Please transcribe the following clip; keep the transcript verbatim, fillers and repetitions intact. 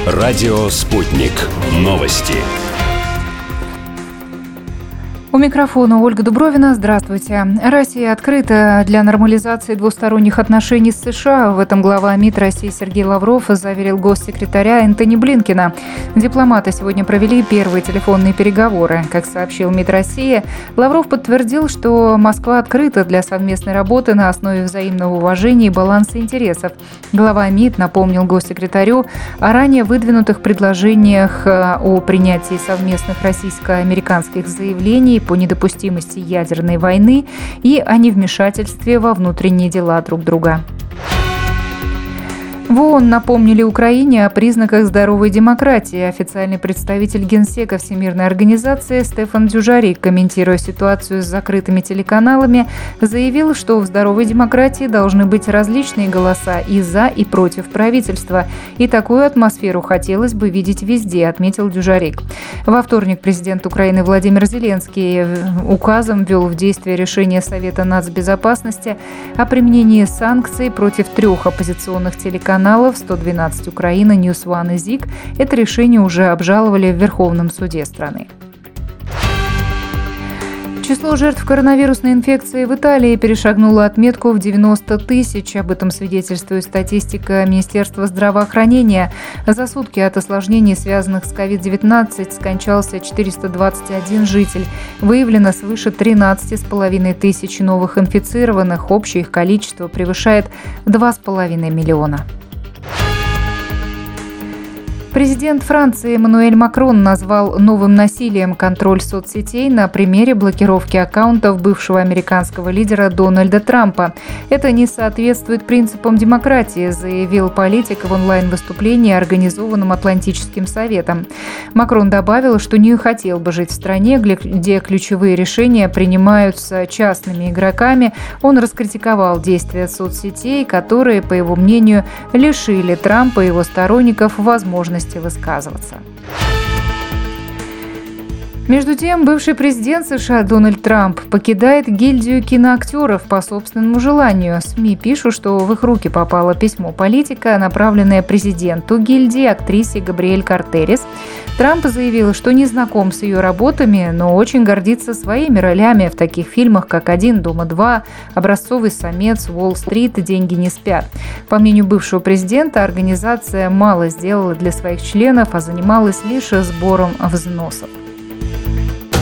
Радио «Спутник». Новости. У микрофона Ольга Дубровина. Здравствуйте. Россия открыта для нормализации двусторонних отношений с США. В этом глава МИД России Сергей Лавров заверил госсекретаря Энтони Блинкена. Дипломаты сегодня провели первые телефонные переговоры. Как сообщил МИД России, Лавров подтвердил, что Москва открыта для совместной работы на основе взаимного уважения и баланса интересов. Глава МИД напомнил госсекретарю о ранее выдвинутых предложениях о принятии совместных российско-американских заявлений по недопустимости ядерной войны и о невмешательстве во внутренние дела друг друга. В ООН напомнили Украине о признаках здоровой демократии. Официальный представитель Генсека Всемирной организации Стефан Дюжарик, комментируя ситуацию с закрытыми телеканалами, заявил, что в здоровой демократии должны быть различные голоса и за, и против правительства. И такую атмосферу хотелось бы видеть везде, отметил Дюжарик. Во вторник президент Украины Владимир Зеленский указом ввел в действие решение Совета нацбезопасности о применении санкций против трех оппозиционных телеканалов сто двенадцать Украина, Ньюс Ван и ЗИК. Это решение уже обжаловали в Верховном суде страны. Число жертв коронавирусной инфекции в Италии перешагнуло отметку в девяносто тысяч. Об этом свидетельствует статистика Министерства здравоохранения. За сутки от осложнений, связанных с ковид девятнадцать, скончался четыреста двадцать один житель. Выявлено свыше тринадцать с половиной тысяч новых инфицированных. Общее их количество превышает два с половиной миллиона. Президент Франции Эммануэль Макрон назвал новым насилием контроль соцсетей на примере блокировки аккаунтов бывшего американского лидера Дональда Трампа. Это не соответствует принципам демократии, заявил политик в онлайн-выступлении, организованном Атлантическим советом. Макрон добавил, что не хотел бы жить в стране, где ключевые решения принимаются частными игроками. Он раскритиковал действия соцсетей, которые, по его мнению, лишили Трампа и его сторонников возможности высказываться. Между тем, бывший президент США Дональд Трамп покидает гильдию киноактеров по собственному желанию. СМИ пишут, что в их руки попало письмо политика, направленное президенту гильдии, актрисе Габриэль Картерис. Трамп заявил, что не знаком с ее работами, но очень гордится своими ролями в таких фильмах, как «Один дома два», «Образцовый самец», «Уолл-стрит», «Деньги не спят». По мнению бывшего президента, организация мало сделала для своих членов, а занималась лишь сбором взносов.